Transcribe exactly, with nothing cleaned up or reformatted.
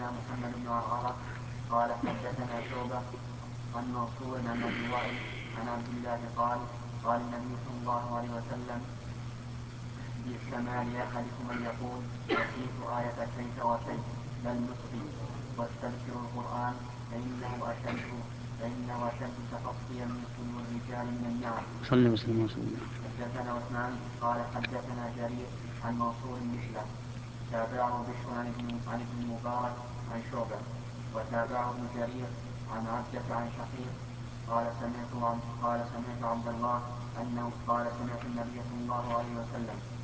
حدثنا محمد بن عرعرة قال حدثنا شعبة عن منصور عن ابي وائل عن عبد الله قال قال النبي صلى الله عليه وسلم بالسماء لاحدكم ان يقول نسيت آية كيف وكيف بل نسي واستبشروا القرآن فإنه أشد فإنه أشد تخطيا من صدور الرجال من النار. صلى وسلم وسلم. حدثنا عثمان قال حدثنا جرير عن منصور مثله تابعه بشر عن ابن المبارك عن شعبة وتابعه ابن جرير عن عبدة عن شقيق قال سمعت قال سمعت عبد الله أنه قال سمعت النبي صلى الله عليه وسلم